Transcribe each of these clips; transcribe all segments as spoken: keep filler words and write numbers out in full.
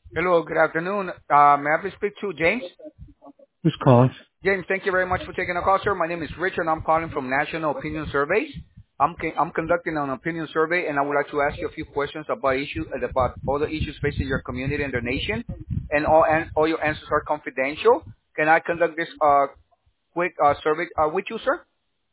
Hello, good afternoon. Uh, may I please speak to James? Who's calling? James, thank you very much for taking the call, sir. My name is Richard. I'm calling from National Opinion Surveys. I'm ca- I'm conducting an opinion survey, and I would like to ask you a few questions about issue about all the issues facing your community and the nation, and all an- all your answers are confidential. Can I conduct this uh quick uh survey uh, with you, sir?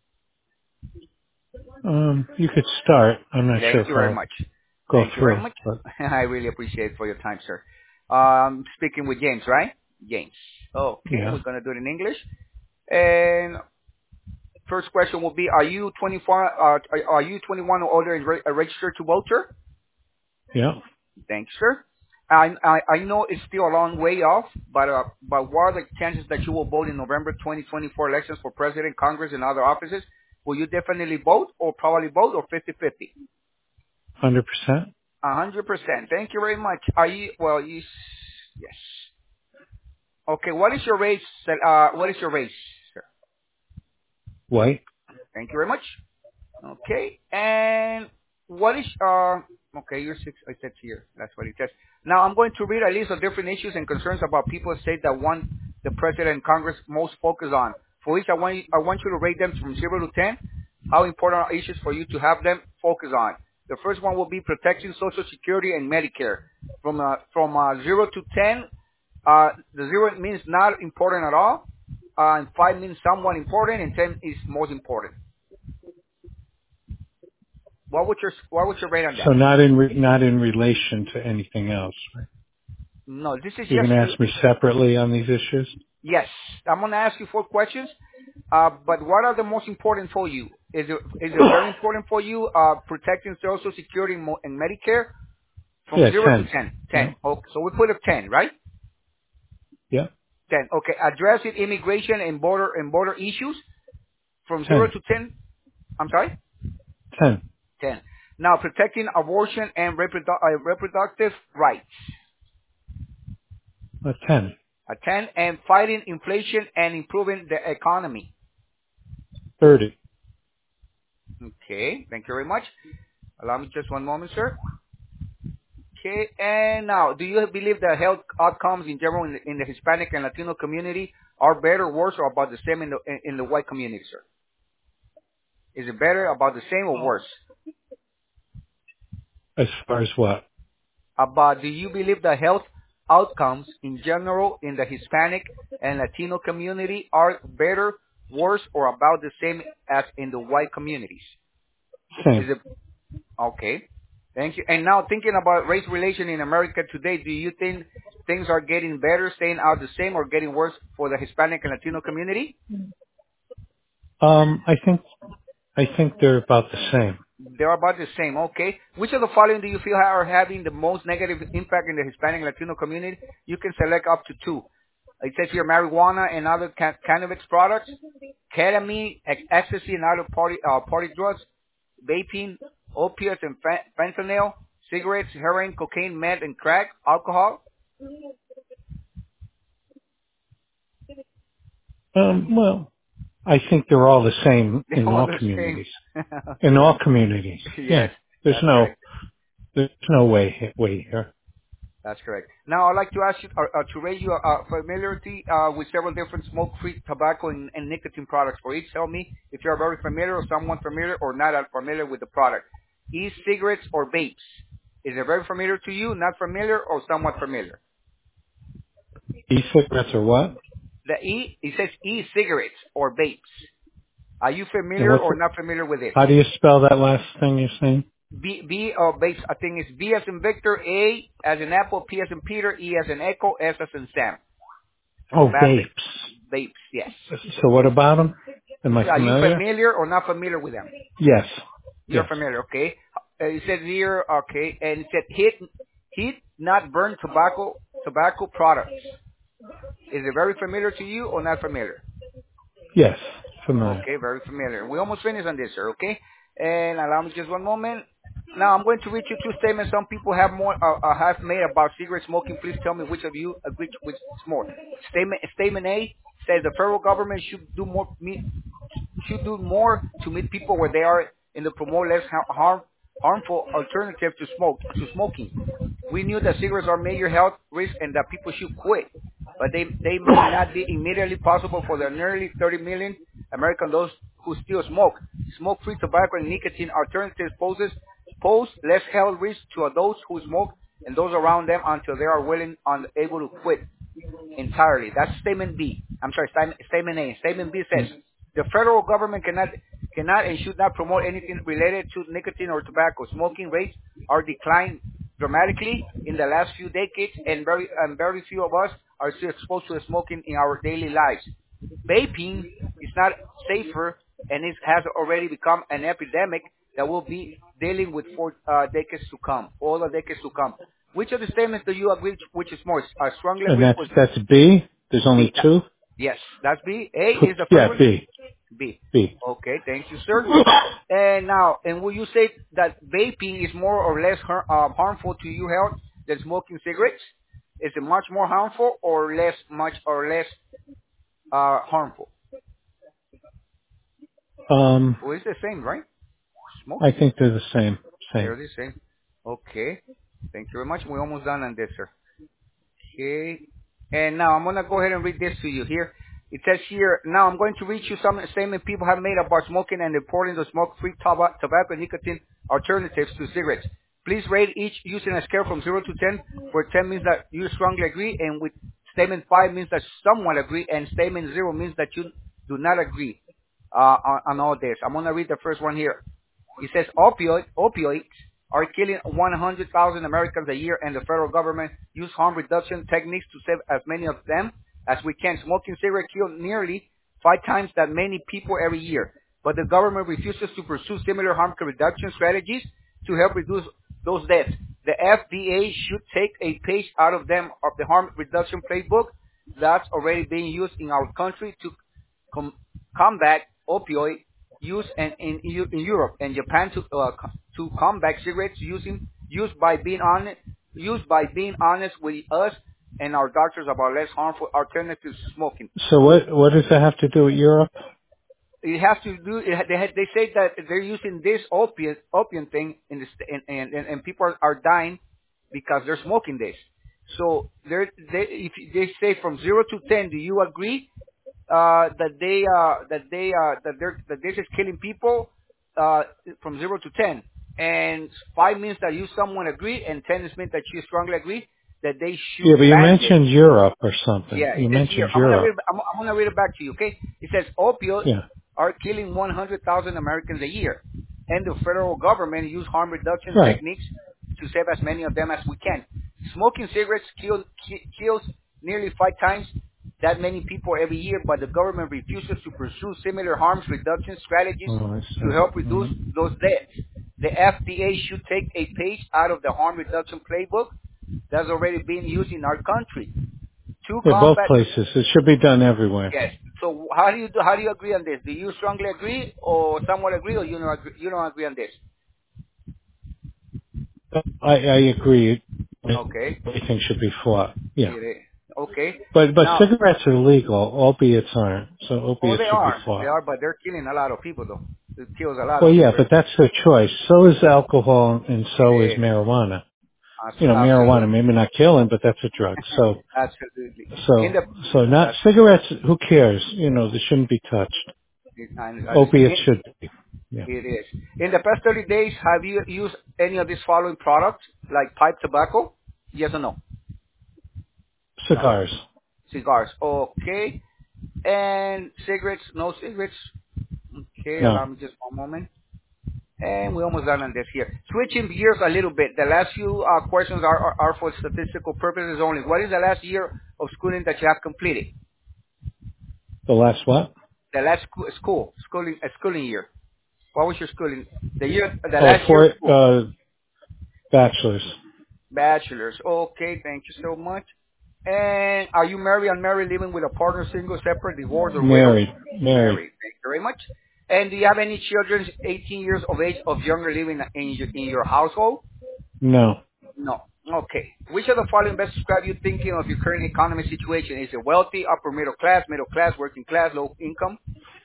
Um, you could start. I'm not sure Thank if you very I'll much. go Thank you very through, much. but I really appreciate it for your time, sir. Um, speaking with James, right? James. Okay, yeah, we're gonna do it in English. And first question will be: Are you twenty-four? Uh, are are you twenty-one or older and re- uh, registered to vote, sir? yeah. Thanks, sir. I, I I know it's still a long way off, but uh, but what are the chances that you will vote in November twenty twenty-four elections for president, Congress, and other offices? Will you definitely vote, or probably vote, or fifty-fifty? Hundred percent A hundred percent. Thank you very much. Are you? Well, you. Yes. Okay. What is your race? Uh, what is your race, sir? white. Thank you very much. Okay. And what is, uh, okay, you're six, I said here. That's what it says. Now I'm going to read a list of different issues and concerns about people's state that want the president and Congress most focus on. For each, I want, you, I want you to rate them from zero to ten. How important are issues for you to have them focus on? The first one will be protecting Social Security and Medicare. From, uh, from, uh, zero to ten, uh, the zero means not important at all. Uh, and five means somewhat important, and ten is most important. What would your what would your rate on So that? not in re- not in relation to anything else. Right? No, this is You're just going to ask me separately on these issues. yes. I'm gonna ask you four questions. Uh, but what are the most important for you? Is it is it very important for you uh, protecting Social Security and Mo- and Medicare from Yeah, zero to ten. ten? Yeah, Ten. Okay, so we put a ten, right? yeah, Ten. Okay. Addressing immigration and border and border issues from zero ten. to ten. I'm sorry. Ten. Ten. Now protecting abortion and reprodu- uh, reproductive rights. A ten. A ten. And fighting inflation and improving the economy. Thirty. Okay, thank you very much. Allow me just one moment, sir. Okay, and now, do you believe the health outcomes in general in the, in the Hispanic and Latino community are better, worse, or about the same in the in, in the white community, sir? Is it better, about the same, or worse? As far as what? About, do you believe the health outcomes in general in the Hispanic and Latino community are better, worse, or about the same as in the white communities? Is Same. it okay? Thank you. And now thinking about race relation in America today, do you think things are getting better, staying out the same, or getting worse for the Hispanic and Latino community? Um, I think I think they're about the same. They're about the same. Okay. Which of the following do you feel are having the most negative impact in the Hispanic and Latino community? You can select up to two. It says here marijuana and other ca- cannabis products, ketamine, ec- ecstasy and other party, uh, party drugs, vaping, opiates and fa- fentanyl, cigarettes, heroin, cocaine, meth, and crack, alcohol. Um, well, I think they're all the same They're in all all the same. communities. In all communities. Yes, Yeah. There's that's no correct. there's no way way here. That's correct. Now, I'd like to ask you uh, uh, to raise your uh, familiarity uh, with several different smoke-free tobacco and, and nicotine products. For each, tell me if you are very familiar or someone familiar or not uh, familiar with the product. E-cigarettes or vapes. Is it very familiar to you, not familiar, or somewhat familiar? E-cigarettes are what? The E, it says e-cigarettes or vapes. Are you And familiar what's or the, not familiar with it? how do you spell that last thing you're saying? B, B, uh, vapes, I think it's V as in Victor, A as in Apple, P as in Peter, E as in Echo, S as in Sam. Oh, Vapes. vapes. Vapes, yes. So what about them? Am I Are you familiar? familiar or not familiar with them? Yes. You're Yes. familiar, okay? Uh, it says here, okay, and it said heat, heat not burn tobacco, tobacco products. Is it very familiar to you or not familiar? Yes. Familiar. Okay, very familiar. We almost finished on this, sir, okay? And allow me just one moment. Now I'm going to read you two statements some people have more uh, uh, have made about cigarette smoking. Please tell me which of you agree with more. Statement Statement A says the federal government should do more meet, should do more to meet people where they are and to promote less ha- harm harmful alternatives to smoke to smoking. We knew that cigarettes are a major health risk and that people should quit, but they, they may not be immediately possible for the nearly thirty million Americans those who still smoke. Smoke-free tobacco and nicotine alternatives poses pose less health risk to those who smoke and those around them until they are willing and able to quit entirely. That's statement B. I'm sorry, statement, statement A. Statement B says the federal government cannot cannot and should not promote anything related to nicotine or tobacco. Smoking rates are declined dramatically in the last few decades, and very and very few of us are still exposed to smoking in our daily lives. Vaping is not safer, and it has already become an epidemic that will be dealing with for uh, decades to come, all the decades to come. Which of the statements do you agree? Which is more? I strongly And agree that's with that's B. There's only B. two. Yes, that's B. A is the first Yeah, one. B. B. B. Okay, thank you, sir. And now, and will you say that vaping is more or less har- uh, harmful to your health than smoking cigarettes? Is it much more harmful or less, much or less uh, harmful? Um, Well, it's the same, right? I Smoking. think they're the same. They're Same. the same. Okay. Thank you very much. We're almost done on this, sir. Okay. And now I'm going to go ahead and read this to you here. It says here, now I'm going to read you some statement people have made about smoking and the importance of smoke-free toba- tobacco and nicotine alternatives to cigarettes. Please rate each using a scale from zero to ten, where ten means that you strongly agree, and with statement five means that somewhat agree, and statement zero means that you do not agree uh, on, on all this. I'm going to read the first one here. It says opioid, opioids are killing one hundred thousand Americans a year, and the federal government use harm reduction techniques to save as many of them as we can. Smoking cigarettes kill nearly five times that many people every year, but the government refuses to pursue similar harm reduction strategies to help reduce those deaths. The F D A should take a page out of them of the harm reduction playbook that's already being used in our country to com- combat opioid use and in, in, in Europe and Japan to uh, co- to combat cigarettes using used by being honest used by being honest with us and our doctors about less harmful alternatives to smoking. So what what does that have to do with Europe? It has to do. It, ha- they ha- they say that they're using this opium opium thing in the st- and, and and and people are, are dying because they're smoking this. So they're, they if they say from zero to ten, do you agree uh, that they uh, that they uh, that they're that this is killing people uh, from zero to ten, and five means that you someone agree, and ten is means that you strongly agree that they Yeah, but should you ban this. mentioned Europe or something. Yeah, it You says here. mentioned I'm gonna read. Europe. I'm, I'm gonna read it back to you. Okay. It says opioids Yeah. are killing one hundred thousand Americans a year, and the federal government use harm reduction Right. techniques to save as many of them as we can. Smoking cigarettes kill, ki- kills nearly five times that many people every year, but the government refuses to pursue similar harm reduction strategies Oh, I to see. help reduce Mhm. those deaths. The F D A should take a page out of the harm reduction playbook that's already being used in our country to Yeah, both combat. places. It should be done everywhere. Yes. So how do you do, how do you agree on this? Do you strongly agree, or somewhat agree, or you don't agree, you don't agree on this? I, I agree. Okay. Everything should be fought. It Yeah. is. Okay. But but Now, cigarettes are legal. Opiates aren't. So oh, opiates they should be are, they fought. are, but they're killing a lot of people though. It kills a lot Well, of yeah, people. but that's their choice. So is alcohol, and It so is is. marijuana. You Abs- know, marijuana Absolutely. maybe not killing, but that's a drug. So Absolutely. In so the so not that's cigarettes. Who cares? You know, they shouldn't be touched. I understand. Opiates It, should be. Yeah. it is. In the past thirty days, have you used any of these following products, like pipe tobacco? Yes or no? Cigars. Cigars. Okay. And cigarettes? No cigarettes. Okay, allow No. me just one moment. And we're almost done on this here. Switching gears a little bit. The last few uh, questions are, are, are for statistical purposes only. What is the last year of schooling that you have completed? The last what? The last scho- school, schooling, uh, schooling year. What was your schooling? The year, the Oh, last year of for school. uh, bachelor's. Bachelor's. Okay, thank you so much. And are you married, unmarried, living with a partner, single, separate, divorced, or widow? Married. Married. Married. Thank you very much. And do you have any children eighteen years of age of younger living in your, in your household? No. No. Okay. Which of the following best describe you thinking of your current economic situation? Is it wealthy, upper middle class, middle class, working class, low income?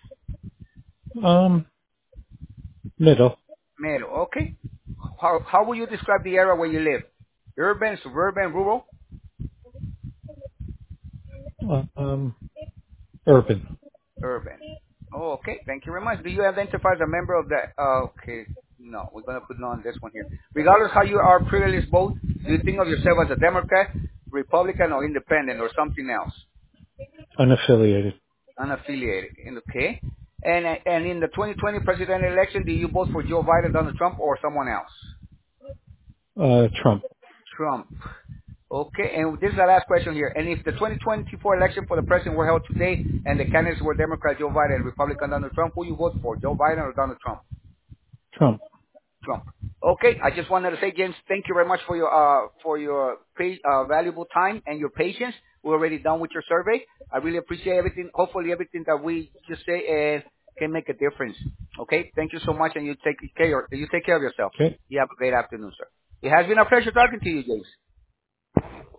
Um, middle. Middle. Okay. How how would you describe the area where you live? Urban, suburban, rural? Uh, um, urban. Urban. Oh, okay. Thank you very much. Do you identify as a member of the? Uh, okay. No, we're gonna put no on this one here. Regardless how you are privileged vote, do you think of yourself as a Democrat, Republican, or Independent, or something else? Unaffiliated. Unaffiliated. Okay. And and in the twenty twenty presidential election, do you vote for Joe Biden, Donald Trump, or someone else? Uh, Trump. Trump. Okay, and this is the last question here. And if the twenty twenty-four election for the president were held today and the candidates were Democrat Joe Biden and Republican Donald Trump, who you vote for, Joe Biden or Donald Trump? Trump. Trump. Okay, I just wanted to say, James, thank you very much for your uh, for your pa- uh, valuable time and your patience. We're already done with your survey. I really appreciate everything. Hopefully, everything that we just say uh, can make a difference. Okay, thank you so much, and you take care. You take care of yourself. Okay. You have a great afternoon, sir. It has been a pleasure talking to you, James.